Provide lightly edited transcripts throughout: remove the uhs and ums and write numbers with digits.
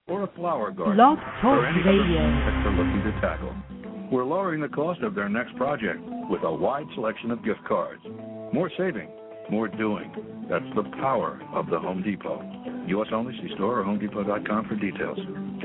or a flower garden, Blog Talk or any Radio. other project they're looking to tackle. We're lowering the cost of their next project with a wide selection of gift cards. More saving, more doing. That's the power of the Home Depot. U.S. only. See store or homedepot.com for details.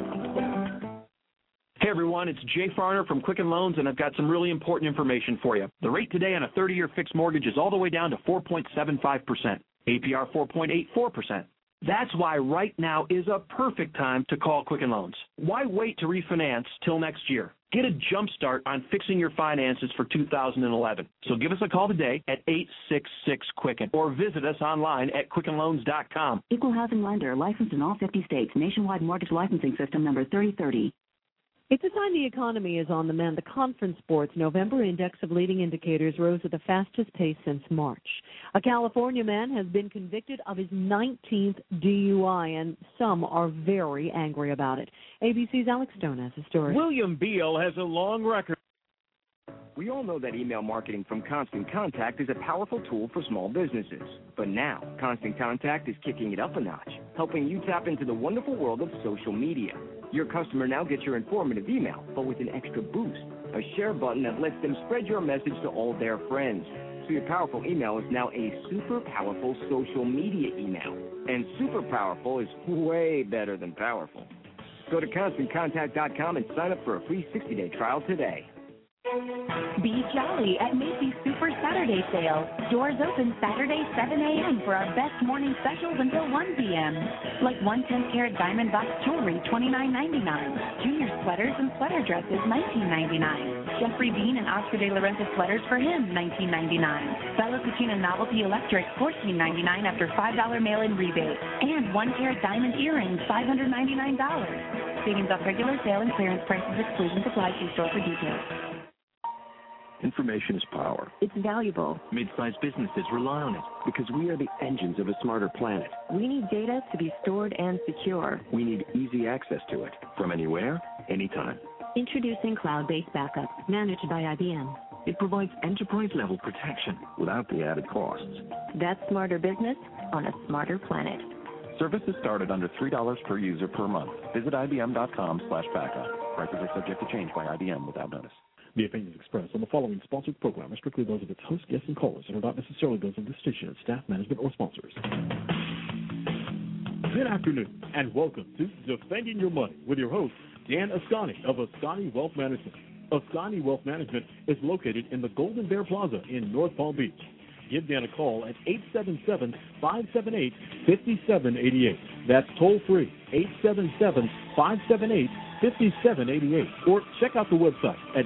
Hey everyone, it's Jay Farner from Quicken Loans, and I've got some really important information for you. The rate today on a 30-year fixed mortgage is all the way down to 4.75%, APR 4.84%. That's why right now is a perfect time to call Quicken Loans. Why wait to refinance till next year? Get a jump start on fixing your finances for 2011. So give us a call today at 866-QUICKEN or visit us online at QuickenLoans.com. Equal housing lender, licensed in all 50 states. Nationwide mortgage licensing system number 3030. It's a sign the economy is on the mend. The Conference Board's November index of leading indicators rose at the fastest pace since March. A California man has been convicted of his 19th DUI, and some are very angry about it. ABC's Alex Stone has the story. William Beal has a long record. We all know that email marketing from Constant Contact is a powerful tool for small businesses. But now, Constant Contact is kicking it up a notch, helping you tap into the wonderful world of social media. Your customer now gets your informative email, but with an extra boost, a share button that lets them spread your message to all their friends. So your powerful email is now a super powerful social media email. And super powerful is way better than powerful. Go to ConstantContact.com and sign up for a free 60-day trial today. Be jolly at Macy's Super Saturday Sale. Doors open Saturday 7 a.m. for our best morning specials until 1 p.m. Like 1 10-carat diamond box jewelry, $29.99. Junior sweaters and sweater dresses, $19.99. Jeffrey Bean and Oscar de la Renta sweaters for him, $19.99. Bella Cucina Novelty Electric, $14.99 after $5 mail-in rebate. And 1-carat diamond earrings, $599. Savings off regular sale and clearance prices, exclusions apply. See store for details. Information is power. It's valuable. Mid-sized businesses rely on it because we are the engines of a smarter planet. We need data to be stored and secure. We need easy access to it from anywhere, anytime. Introducing cloud-based backup, managed by IBM. It provides enterprise-level protection without the added costs. That's smarter business on a smarter planet. Services start at under $3 per user per month. Visit IBM.com/backup. Prices are subject to change by IBM without notice. The opinions expressed on the following sponsored program are strictly those of its host, guests, and callers and are not necessarily those of the station, its staff, management, or sponsors. Good afternoon, and welcome to Defending Your Money with your host, Dan Ascani of Ascani Wealth Management. Ascani Wealth Management is located in the Golden Bear Plaza in North Palm Beach. Give Dan a call at 877-578-5788. That's toll-free, 877-578-5788. Or check out the website at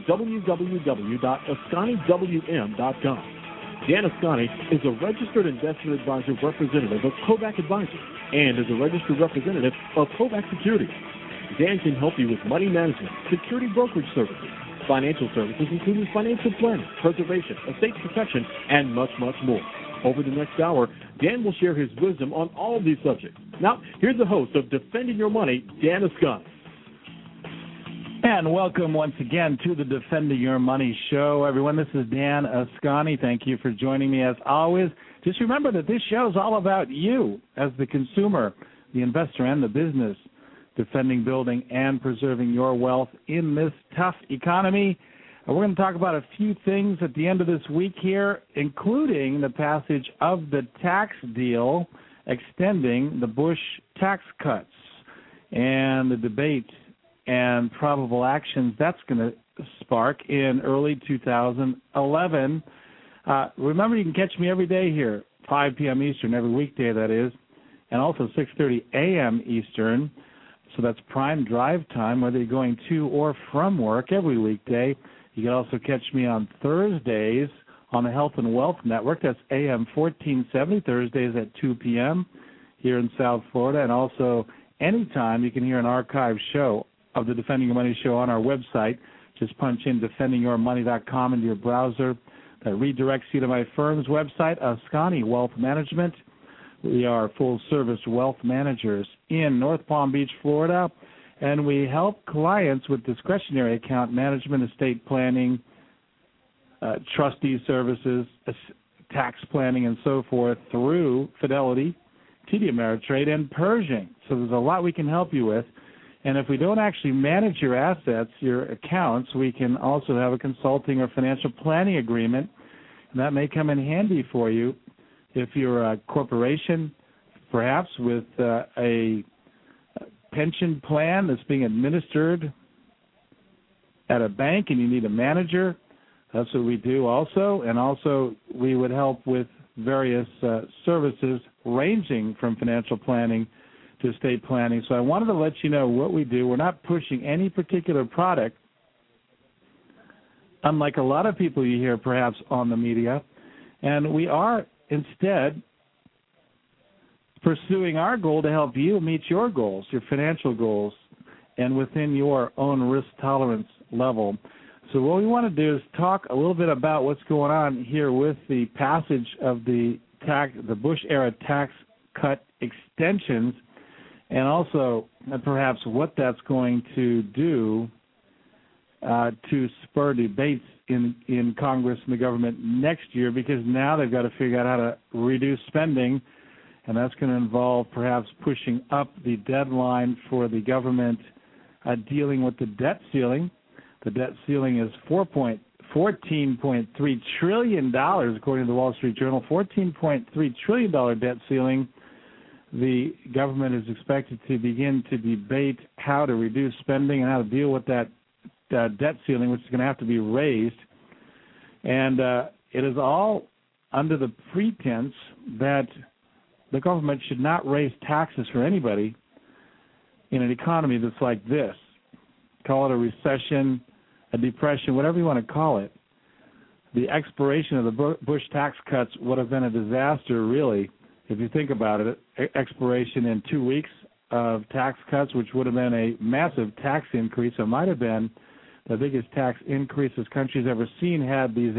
www.ascaniwm.com. Dan Ascani is a registered investment advisor representative of Kovac Advisors and is a registered representative of Kovac Securities. Dan can help you with money management, security brokerage services, financial services including financial planning, preservation, estate protection, and much, much more. Over the next hour, Dan will share his wisdom on all of these subjects. Now, here's the host of Defending Your Money, Dan Ascani. And welcome once again to the Defending Your Money show. Everyone, this is Dan Ascani. Thank you for joining me as always. Just remember that this show is all about you as the consumer, the investor, and the business, defending, building, and preserving your wealth in this tough economy. And we're going to talk about a few things at the end of this week here, including the passage of the tax deal extending the Bush tax cuts and the debate and probable actions that's going to spark in early 2011. Remember, you can catch me every day here, 5 p.m. Eastern, every weekday that is, and also 6:30 a.m. Eastern. So that's prime drive time, whether you're going to or from work every weekday. You can also catch me on Thursdays on the Health and Wealth Network. That's AM 1470, Thursdays at 2 p.m. here in South Florida. And also anytime you can hear an archived show of the Defending Your Money show on our website. Just punch in defendingyourmoney.com into your browser. That redirects you to my firm's website, Ascani Wealth Management. We are full-service wealth managers in North Palm Beach, Florida, and we help clients with discretionary account management, estate planning, trustee services, tax planning, and so forth through Fidelity, TD Ameritrade, and Pershing. So there's a lot we can help you with. And if we don't actually manage your assets, your accounts, we can also have a consulting or financial planning agreement, and that may come in handy for you if you're a corporation, perhaps with a pension plan that's being administered at a bank and you need a manager. That's what we do also. And also we would help with various services ranging from financial planning to estate planning. So I wanted to let you know what we do. We're not pushing any particular product, unlike a lot of people you hear perhaps on the media. And we are instead pursuing our goal to help you meet your goals, your financial goals, and within your own risk tolerance level. So what we want to do is talk a little bit about what's going on here with the passage of the Bush-era tax cut extensions, and also perhaps what that's going to do to spur debates in Congress and the government next year, because now they've got to figure out how to reduce spending, and that's going to involve perhaps pushing up the deadline for the government dealing with the debt ceiling. The debt ceiling is $14.3 trillion, according to the Wall Street Journal. $14.3 trillion debt ceiling. The government is expected to begin to debate how to reduce spending and how to deal with that debt ceiling, which is going to have to be raised. And it is all under the pretense that the government should not raise taxes for anybody in an economy that's like this. Call it a recession, a depression, whatever you want to call it. The expiration of the Bush tax cuts would have been a disaster, really, if you think about it. Expiration in 2 weeks of tax cuts, which would have been a massive tax increase. It might have been the biggest tax increase this country's ever seen had these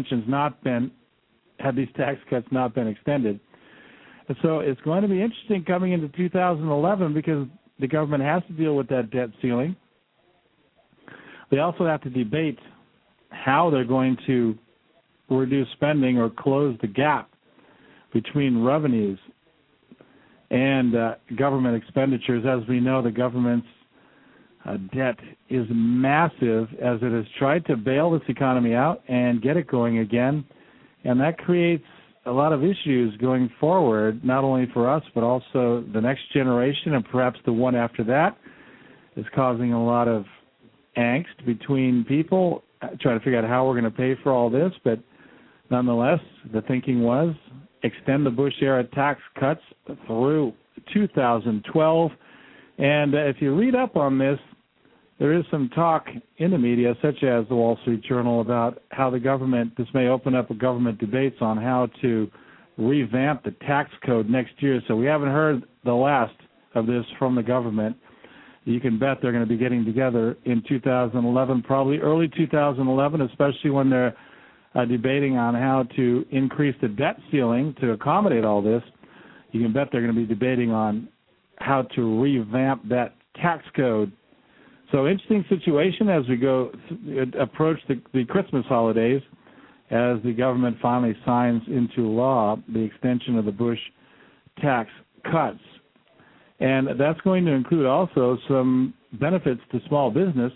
tax cuts not been extended. And so it's going to be interesting coming into 2011 because the government has to deal with that debt ceiling. They also have to debate how they're going to reduce spending or close the gap between revenues and government expenditures. As we know, the government's debt is massive as it has tried to bail this economy out and get it going again. And that creates a lot of issues going forward, not only for us, but also the next generation and perhaps the one after that. Is causing a lot of angst between people trying to figure out how we're going to pay for all this. But nonetheless, the thinking was extend the Bush-era tax cuts through 2012. And if you read up on this, there is some talk in the media, such as the Wall Street Journal, about how the government, this may open up a government debates on how to revamp the tax code next year. So we haven't heard the last of this from the government. You can bet they're going to be getting together in 2011, probably early 2011, especially when they're debating on how to increase the debt ceiling to accommodate all this. You can bet they're going to be debating on how to revamp that tax code. So interesting situation as we approach the Christmas holidays, as the government finally signs into law the extension of the Bush tax cuts. And that's going to include also some benefits to small business,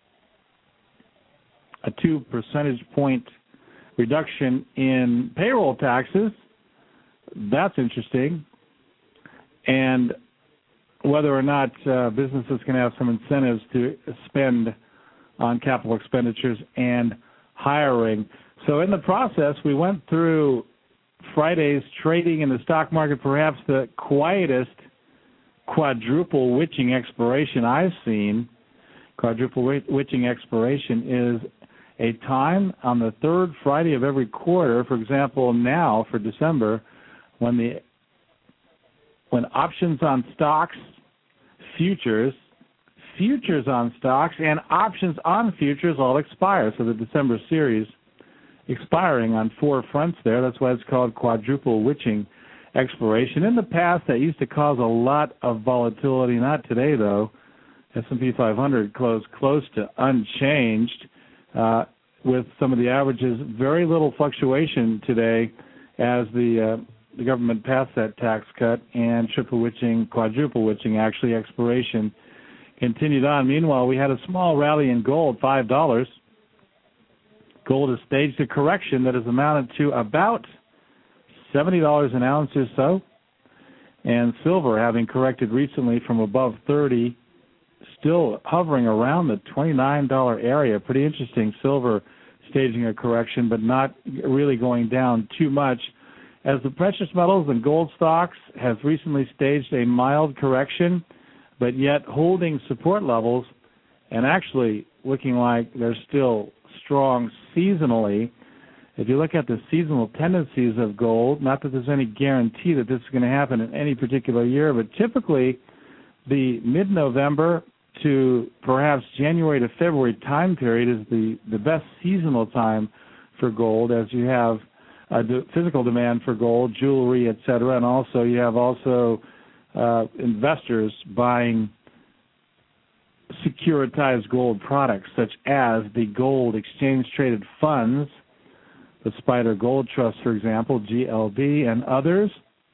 a 2 percentage point reduction in payroll taxes. That's interesting. And whether or not businesses can have some incentives to spend on capital expenditures and hiring. So in the process, we went through Friday's trading in the stock market, perhaps the quietest quadruple witching expiration I've seen. Quadruple witching expiration is a time on the third Friday of every quarter, for example, now for December, when options on stocks, futures on stocks, and options on futures all expire. So the December series expiring on 4 fronts there. That's why it's called quadruple witching expiration. In the past, that used to cause a lot of volatility. Not today, though. S&P 500 closed close to unchanged with some of the averages. Very little fluctuation today as the government passed that tax cut, and triple witching, quadruple witching, actually expiration continued on. Meanwhile, we had a small rally in gold, $5. Gold has staged a correction that has amounted to about $70 an ounce or so. And silver, having corrected recently from above 30, still hovering around the $29 area. Pretty interesting. Silver staging a correction, but not really going down too much. As the precious metals and gold stocks have recently staged a mild correction, but yet holding support levels and actually looking like they're still strong seasonally. If you look at the seasonal tendencies of gold, not that there's any guarantee that this is going to happen in any particular year, but typically the mid-November to perhaps January to February time period is the best seasonal time for gold, as you have physical demand for gold, jewelry, etc., and also you have investors buying securitized gold products such as the gold exchange-traded funds, the Spider Gold Trust, for example, GLD, and others.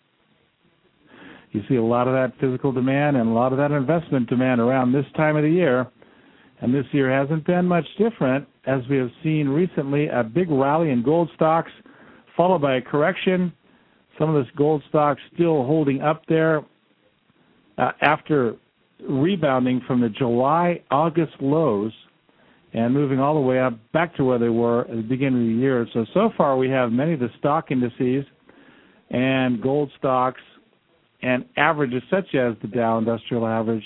You see a lot of that physical demand and a lot of that investment demand around this time of the year. And this year hasn't been much different, as we have seen recently a big rally in gold stocks, followed by a correction. Some of this gold stocks still holding up there after rebounding from the July-August lows and moving all the way up back to where they were at the beginning of the year. So far we have many of the stock indices and gold stocks and averages such as the Dow Industrial Average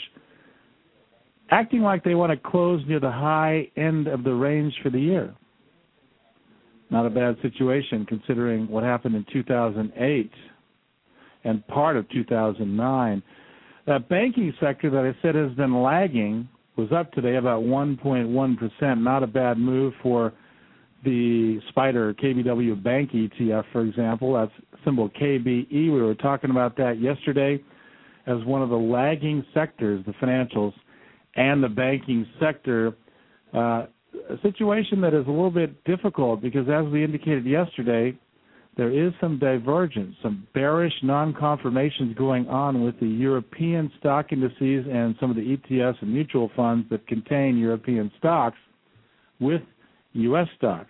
acting like they want to close near the high end of the range for the year. Not a bad situation considering what happened in 2008 and part of 2009. That banking sector that I said has been lagging was up today about 1.1%. Not a bad move for the Spider KBW Bank ETF, for example. That's symbol KBE. We were talking about that yesterday as one of the lagging sectors, the financials and the banking sector. A situation that is a little bit difficult because, as we indicated yesterday, there is some divergence, some bearish non-confirmations going on with the European stock indices and some of the ETFs and mutual funds that contain European stocks with U.S. stocks.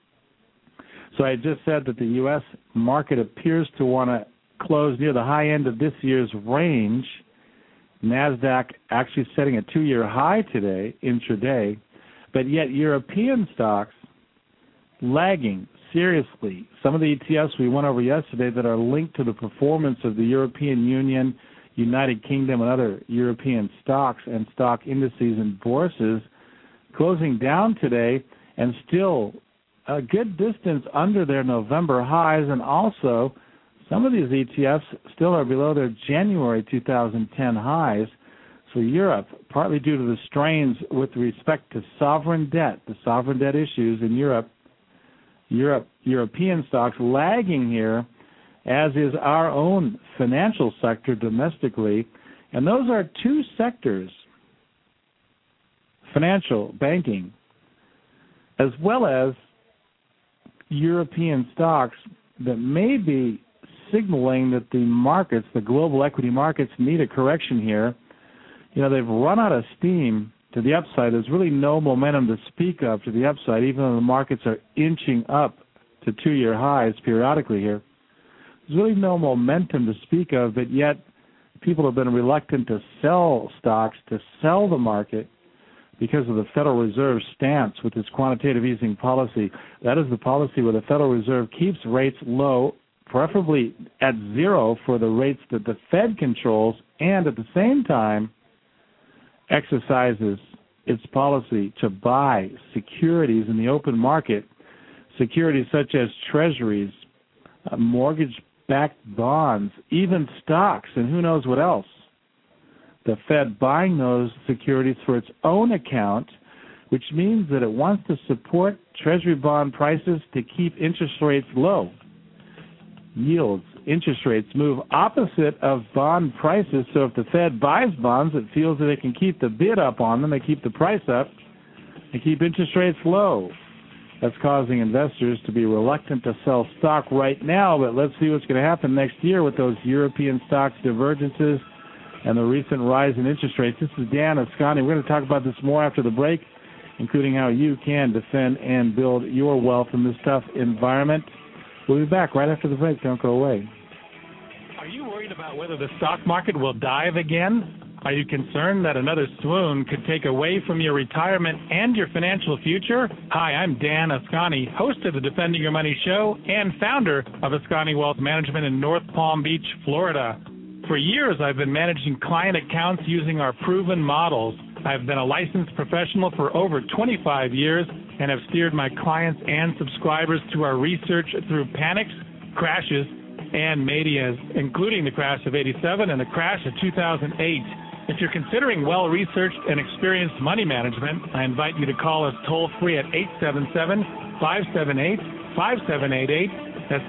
So I just said that the U.S. market appears to want to close near the high end of this year's range. NASDAQ actually setting a 2-year high today, intraday, but yet European stocks lagging seriously. Some of the ETFs we went over yesterday that are linked to the performance of the European Union, United Kingdom, and other European stocks and stock indices and bourses closing down today and still a good distance under their November highs, and also some of these ETFs still are below their January 2010 highs. So Europe, partly due to the strains with respect to sovereign debt, the sovereign debt issues in European stocks lagging here, as is our own financial sector domestically. And those are two sectors, financial, banking, as well as European stocks, that may be signaling that the markets, the global equity markets, need a correction here. You know, they've run out of steam to the upside. There's really no momentum to speak of to the upside, even though the markets are inching up to 2-year highs periodically here. There's really no momentum to speak of, but yet people have been reluctant to sell stocks, to sell the market, because of the Federal Reserve's stance with its quantitative easing policy. That is the policy where the Federal Reserve keeps rates low, preferably at zero for the rates that the Fed controls, and at the same time exercises its policy to buy securities in the open market, securities such as treasuries, mortgage-backed bonds, even stocks, and who knows what else. The Fed buying those securities for its own account, which means that it wants to support treasury bond prices to keep interest rates low. Yields, interest rates move opposite of bond prices, so if the Fed buys bonds, it feels that it can keep the bid up on them, they keep the price up, they keep interest rates low. That's causing investors to be reluctant to sell stock right now, but let's see what's going to happen next year with those European stocks divergences and the recent rise in interest rates. This is Dan Ascani. We're going to talk about this more after the break, including how you can defend and build your wealth in this tough environment. We'll be back right after the break. Don't go away. Are you worried about whether the stock market will dive again? Are you concerned that another swoon could take away from your retirement and your financial future? Hi, I'm Dan Ascani, host of the Defending Your Money show and founder of Ascani Wealth Management in North Palm Beach, Florida. For years, I've been managing client accounts using our proven models. I've been a licensed professional for over 25 years and have steered my clients and subscribers through our research through panics, crashes, and manias, including the crash of '87 and the crash of 2008. If you're considering well-researched and experienced money management, I invite you to call us toll-free at 877-578-5788. That's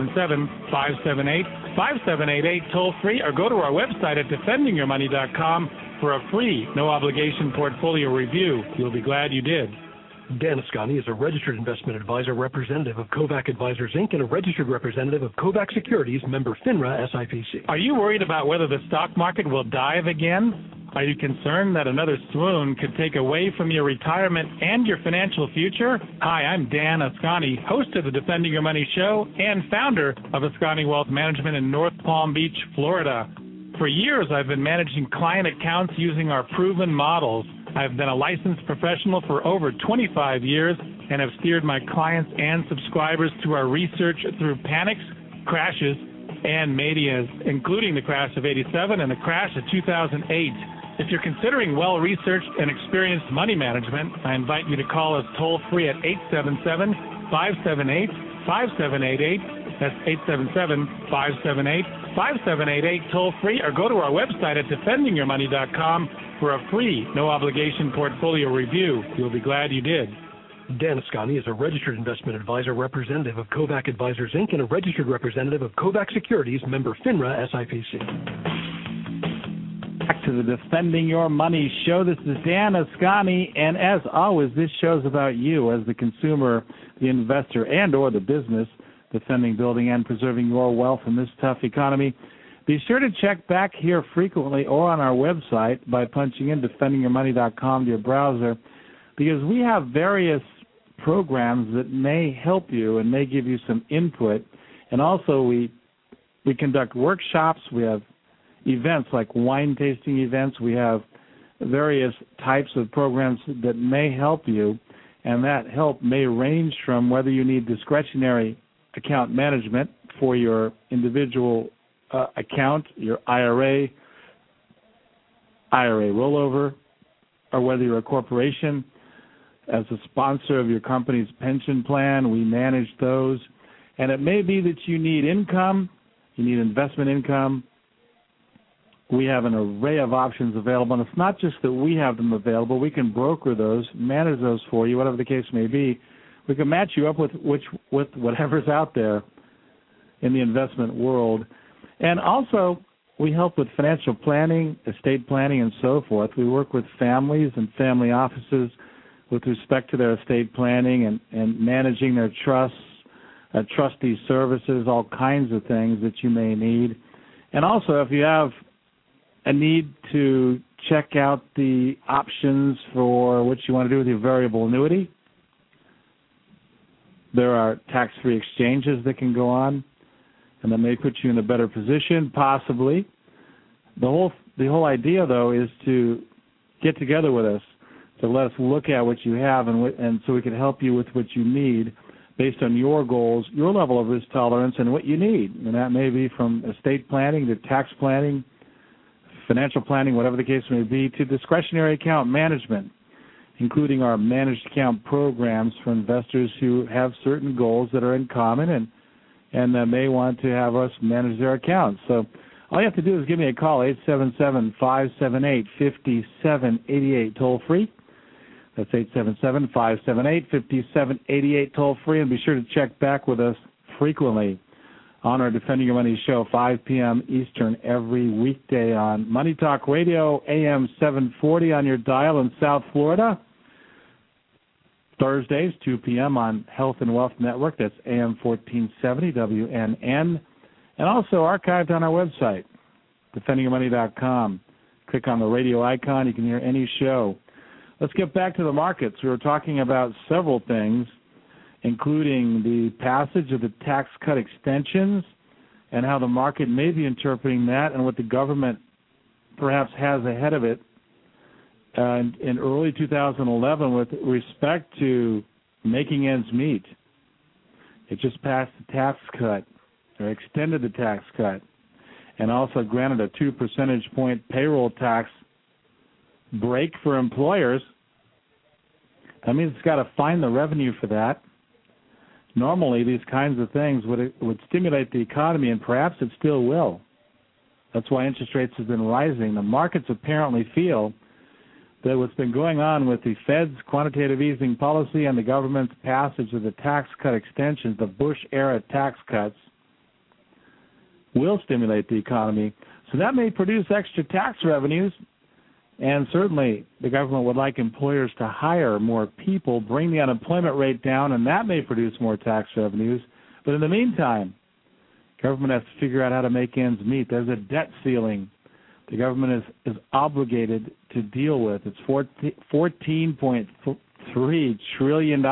877-578-5788 toll-free, or go to our website at defendingyourmoney.com for a free, no-obligation portfolio review. You'll be glad you did. Dan Ascani is a registered investment advisor representative of Kovac Advisors, Inc. and a registered representative of Kovac Securities, member FINRA SIPC. Are you worried about whether the stock market will dive again? Are you concerned that another swoon could take away from your retirement and your financial future? Hi, I'm Dan Ascani, host of the Defending Your Money show and founder of Ascani Wealth Management in North Palm Beach, Florida. For years, I've been managing client accounts using our proven models. I've been a licensed professional for over 25 years and have steered my clients and subscribers through our research through panics, crashes, and manias, including the crash of '87 and the crash of 2008. If you're considering well-researched and experienced money management, I invite you to call us toll-free at 877-578-5788. That's 877-578-5788 toll-free, or go to our website at defendingyourmoney.com for a free, no-obligation portfolio review. You'll be glad you did. Dan Ascani is a registered investment advisor representative of Kovac Advisors, Inc. and a registered representative of Kovac Securities, member FINRA SIPC. Back to the Defending Your Money show. This is Dan Ascani, and as always, this show's about you as the consumer, the investor, and or the business, defending, building, and preserving your wealth in this tough economy. Be sure to check back here frequently or on our website by punching in defendingyourmoney.com to your browser, because we have various programs that may help you and may give you some input. And also we conduct workshops. We have events like wine tasting events. We have various types of programs that may help you, and that help may range from whether you need discretionary account management for your individual account, your IRA rollover, or whether you're a corporation. As a sponsor of your company's pension plan, we manage those. And it may be that you need income, you need investment income. We have an array of options available, and it's not just that we have them available. We can broker those, manage those for you, whatever the case may be. We can match you up with whatever's out there in the investment world. And also, we help with financial planning, estate planning, and so forth. We work with families and family offices with respect to their estate planning and managing their trusts, trustee services, all kinds of things that you may need. And also, if you have a need to check out the options for what you want to do with your variable annuity, there are tax-free exchanges that can go on, and that may put you in a better position, possibly. The whole idea, though, is to get together with us, to let us look at what you have, and so we can help you with what you need based on your goals, your level of risk tolerance, and what you need. And that may be from estate planning to tax planning, financial planning, whatever the case may be, to discretionary account management, including our managed account programs for investors who have certain goals that are in common and may want to have us manage their accounts. So all you have to do is give me a call, 877-578-5788, toll-free. That's 877-578-5788, toll-free. And be sure to check back with us frequently on our Defending Your Money show, 5 p.m. Eastern, every weekday on Money Talk Radio, AM 740 on your dial in South Florida. Thursdays, 2 p.m. on Health and Wealth Network, that's AM 1470 WNN, and also archived on our website, defendingyourmoney.com. Click on the radio icon. You can hear any show. Let's get back to the markets. We were talking about several things, including the passage of the tax cut extensions and how the market may be interpreting that and what the government perhaps has ahead of it in early 2011 with respect to making ends meet. It just passed the tax cut, or extended the tax cut, and also granted a 2 percentage point payroll tax break for employers. That means it's got to find the revenue for that. Normally, these kinds of things would stimulate the economy, and perhaps it still will. That's why interest rates have been rising. The markets apparently feel that what's been going on with the Fed's quantitative easing policy and the government's passage of the tax cut extensions, the Bush-era tax cuts, will stimulate the economy. So that may produce extra tax revenues, and certainly the government would like employers to hire more people, bring the unemployment rate down, and that may produce more tax revenues. But in the meantime, government has to figure out how to make ends meet. There's a debt ceiling the government is obligated to deal with. It's $14.3 trillion.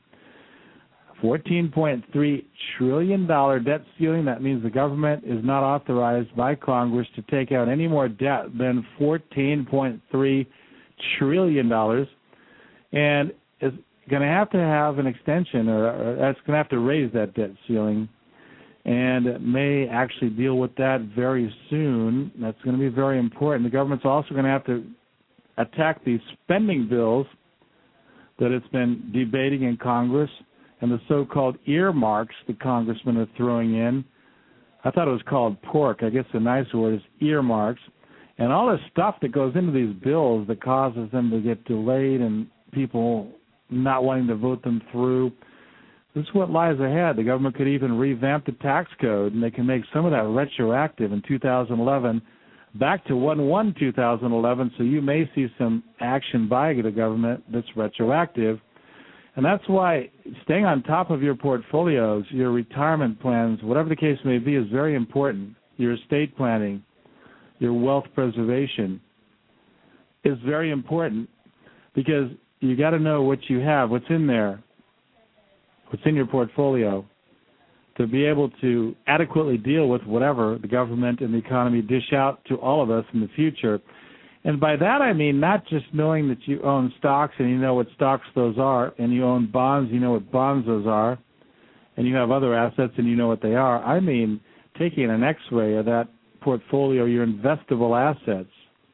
$14.3 trillion debt ceiling. That means the government is not authorized by Congress to take out any more debt than $14.3 trillion. And is going to have an extension, or that's going to have to raise that debt ceiling, and may actually deal with that very soon. That's going to be very important. The government's also going to have to attack these spending bills that it's been debating in Congress and the so-called earmarks the congressmen are throwing in. I thought it was called pork. I guess the nice word is earmarks. And all this stuff that goes into these bills that causes them to get delayed and people not wanting to vote them through. This is what lies ahead. The government could even revamp the tax code, and they can make some of that retroactive in 2011 back to 1/1/2011, so you may see some action by the government that's retroactive. And that's why staying on top of your portfolios, your retirement plans, whatever the case may be, is very important. Your estate planning, your wealth preservation is very important, because you got to know what you have, what's in there, what's in your portfolio, to be able to adequately deal with whatever the government and the economy dish out to all of us in the future. And by that I mean not just knowing that you own stocks and you know what stocks those are, and you own bonds, you know what bonds those are, and you have other assets and you know what they are. I mean taking an x-ray of that portfolio, your investable assets,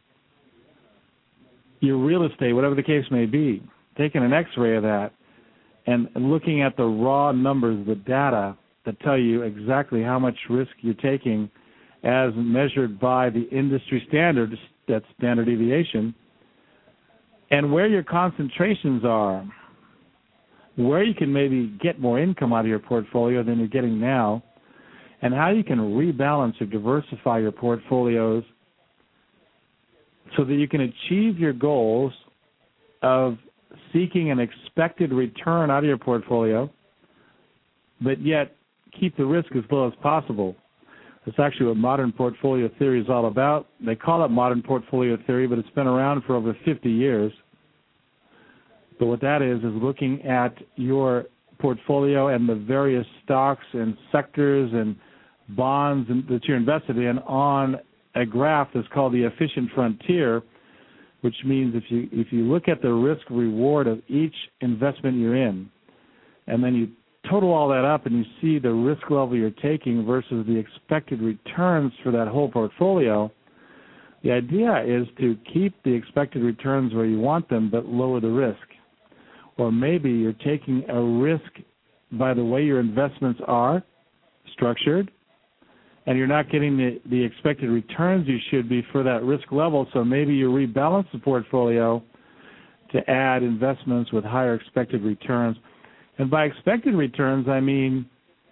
your real estate, whatever the case may be, taking an x-ray of that and looking at the raw numbers, the data that tell you exactly how much risk you're taking as measured by the industry standards, that's standard deviation, and where your concentrations are, where you can maybe get more income out of your portfolio than you're getting now, and how you can rebalance or diversify your portfolios so that you can achieve your goals of seeking an expected return out of your portfolio, but yet keep the risk as low as possible. That's actually what modern portfolio theory is all about. They call it modern portfolio theory, but it's been around for over 50 years. But what that is looking at your portfolio and the various stocks and sectors and bonds that you're invested in on a graph that's called the efficient frontier, which means if you look at the risk-reward of each investment you're in, and then you total all that up and you see the risk level you're taking versus the expected returns for that whole portfolio, the idea is to keep the expected returns where you want them but lower the risk. Or maybe you're taking a risk by the way your investments are structured, and you're not getting the expected returns you should be for that risk level, so maybe you rebalance the portfolio to add investments with higher expected returns. And by expected returns, I mean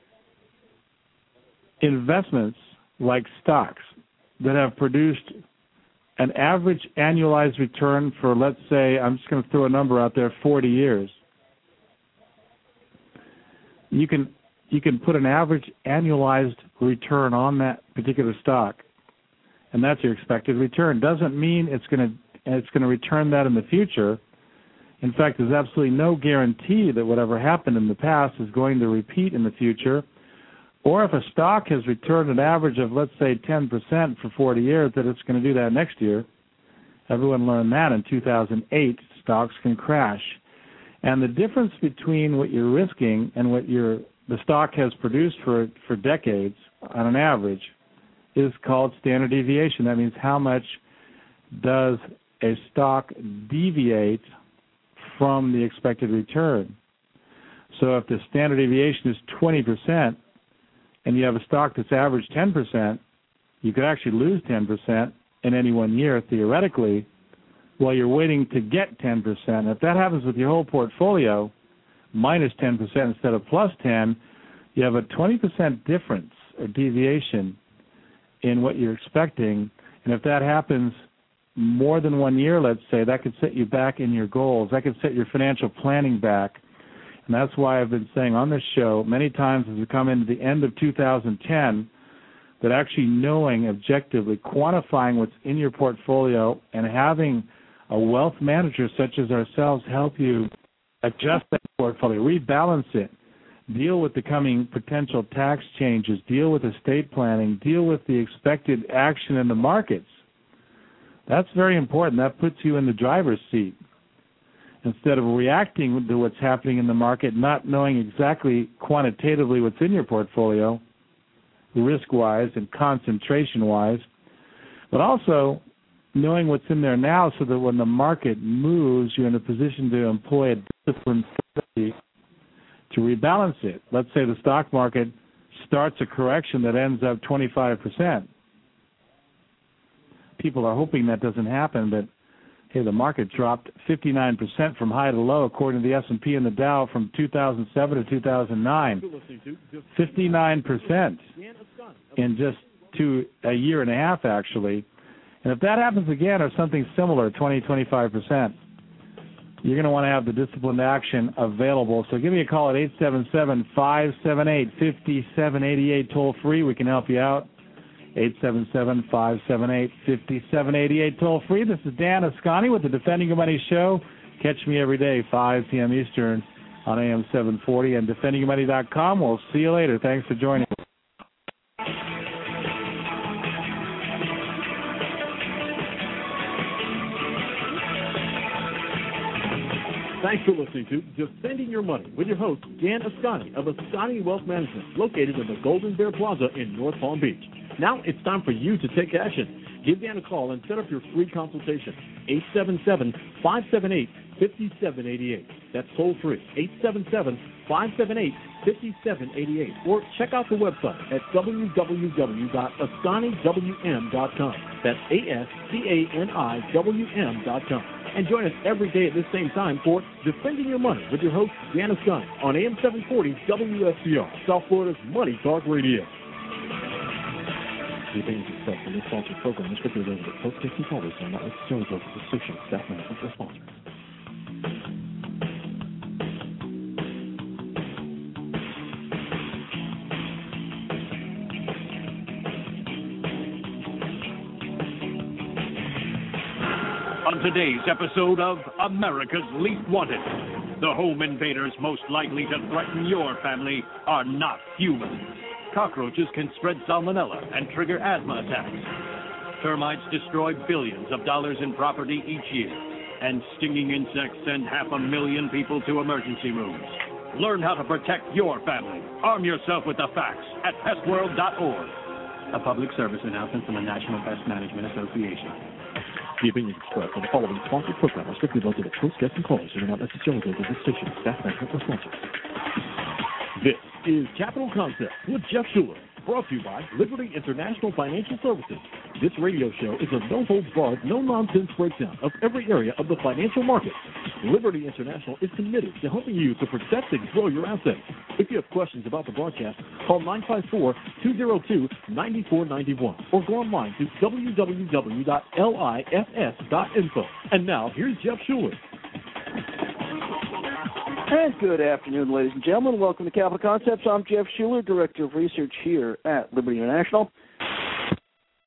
investments like stocks that have produced an average annualized return for, let's say, I'm just going to throw a number out there, 40 years. You can put an average annualized return on that particular stock, and that's your expected return. Doesn't mean it's going to return that in the future. In fact, there's absolutely no guarantee that whatever happened in the past is going to repeat in the future. Or if a stock has returned an average of, let's say, 10% for 40 years, that it's going to do that next year. Everyone learned that in 2008. Stocks can crash. And the difference between what you're risking and what the stock has produced for decades on an average is called standard deviation. That means how much does a stock deviate from the expected return. So if the standard deviation is 20% and you have a stock that's averaged 10%, you could actually lose 10% in any 1 year theoretically while you're waiting to get 10%. If that happens with your whole portfolio, minus 10% instead of plus 10, you have a 20% difference or deviation in what you're expecting. And if that happens more than 1 year, let's say, that could set you back in your goals. That could set your financial planning back. And that's why I've been saying on this show many times as we come into the end of 2010 that actually knowing objectively, quantifying what's in your portfolio and having a wealth manager such as ourselves help you adjust that portfolio, rebalance it, deal with the coming potential tax changes, deal with estate planning, deal with the expected action in the markets. That's very important. That puts you in the driver's seat. Instead of reacting to what's happening in the market, not knowing exactly quantitatively what's in your portfolio, risk-wise and concentration-wise, but also knowing what's in there now so that when the market moves, you're in a position to employ a disciplined strategy to rebalance it. Let's say the stock market starts a correction that ends up 25%. People are hoping that doesn't happen, but hey, the market dropped 59% from high to low according to the S&P and the Dow from 2007 to 2009. 59% in just a year and a half, actually. And if that happens again or something similar, 20-25%, you're going to want to have the disciplined action available. So give me a call at 877-578-5788, toll free. We can help you out. 877-578-5788, toll free. This is Dan Ascani with the Defending Your Money Show. Catch me every day, 5 p.m. Eastern on AM 740 and defendingyourmoney.com. We'll see you later. Thanks for joining us. Thanks for listening to Defending Your Money with your host, Dan Ascani of Ascani Wealth Management, located in the Golden Bear Plaza in North Palm Beach. Now it's time for you to take action. Give Dan a call and set up your free consultation. 877-578-5788. That's toll free. 877-578-5788. Or check out the website at www.ascaniwm.com. That's ASCANIWM.com. And join us every day at this same time for Defending Your Money with your host, Dan Ascani, on AM 740 WSCR, South Florida's Money Talk Radio. The opinions expressed in this sponsored program is strictly related to post-tasting callers and not necessarily those of the station, staff, management, or sponsors. On today's episode of America's Least Wanted, the home invaders most likely to threaten your family are not human. Cockroaches can spread salmonella and trigger asthma attacks. Termites destroy billions of dollars in property each year. And stinging insects send 500,000 people to emergency rooms. Learn how to protect your family. Arm yourself with the facts at pestworld.org. A public service announcement from the National Pest Management Association. The opinions expressed in the following sponsored program are strictly those of the host, guests, and callers and are not necessarily those of the station, staff, management, or sponsors. This is Capital Concepts with Jeff Schuler, brought to you by Liberty International Financial Services. This radio show is a no-holds-barred, no-nonsense breakdown of every area of the financial market. Liberty International is committed to helping you to protect and grow your assets. If you have questions about the broadcast, call 954-202-9491 or go online to www.liffs.info. And now, here's Jeff Schuler. And good afternoon, ladies and gentlemen. Welcome to Capital Concepts. I'm Jeff Schuler, Director of Research here at Liberty International.